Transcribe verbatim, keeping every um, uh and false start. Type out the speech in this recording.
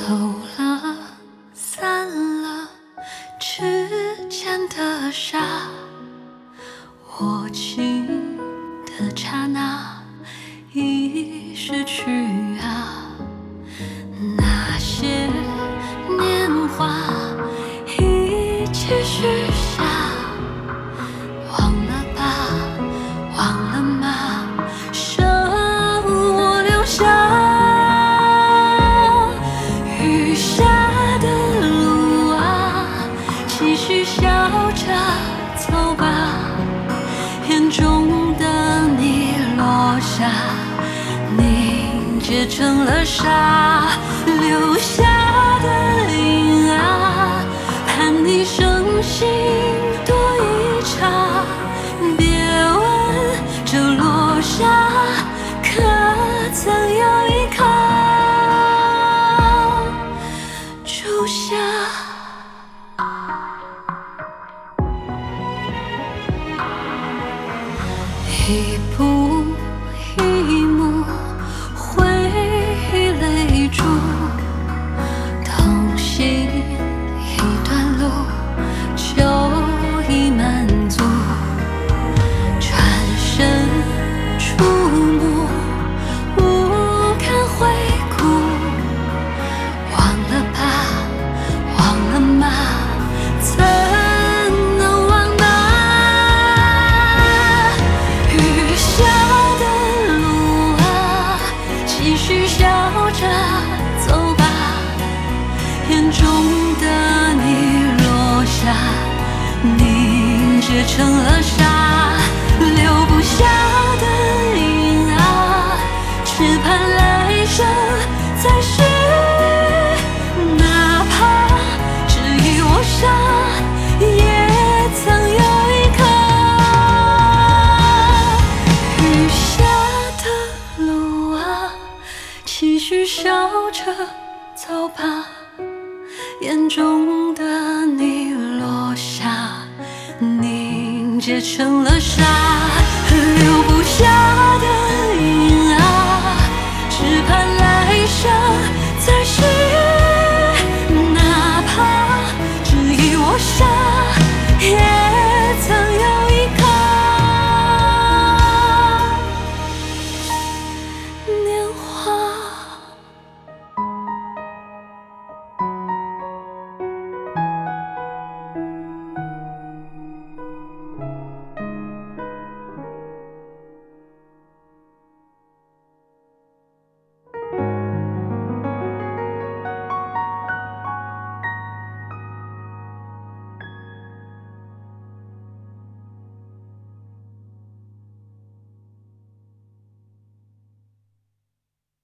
走了，散了，指尖的沙，握紧的刹那，已失去啊。那些年华一起许下，忘了吧，忘了吗？剩我留下。雨下的路啊，继续笑着走吧，眼中的你落下，凝结成了沙，留下的影啊，盼你生心多一场。别问这落下可曾有一刻住下。一步一幕，回忆泪珠，同行一段路，就已满足。转身触目，无看回顾，忘了吧，忘了吗？怎能忘呢？雨下的路啊，继续笑着走吧，眼中的你落下，凝结成了沙，留不下的影啊，只盼来生再续。哪怕只一握沙，也曾有一刻。雨下的路啊，继续笑着走吧，眼中的你落下，凝结成了沙，留不下